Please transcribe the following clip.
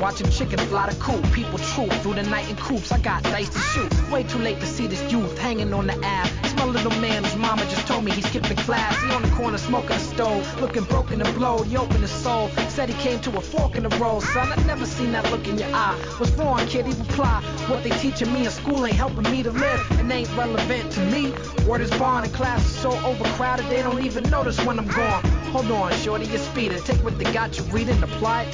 Watching chickens fly the coop. People troop through the night in coops. I got dice to shoot. Way too late to see this youth hanging on the app. It's my little man whose mama just told me he skipped the class. He on the corner smoking a stove, looking broken and blowed. He opened his soul, said he came to a fork in the road. Son, I never seen that look in your eye. What's wrong, kid? He reply, what they teaching me in school ain't helping me to live. It ain't relevant to me. Word is bond and class is so overcrowded they don't even notice when I'm gone. Hold on, shorty, you're speeding. Take what they got you reading, apply it